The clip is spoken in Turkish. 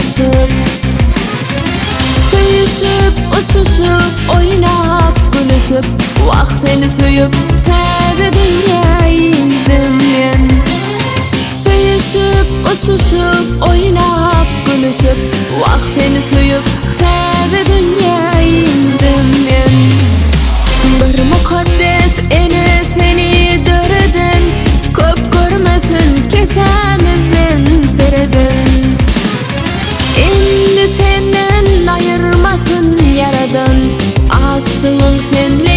aşıp. Sevişip, uçuşup, oynap, gülüşüp, vaxtını söyüp, täze dünyaya indim men. Sevişip, uçuşup, oynap, gülüşüp, vaxtını söyüp, täze dünyaya indim men. Bir mukaddes ene seni döredin, köp görmesin kesemizin seredin. Endi senden ayırmasın yaradan, aşığın senle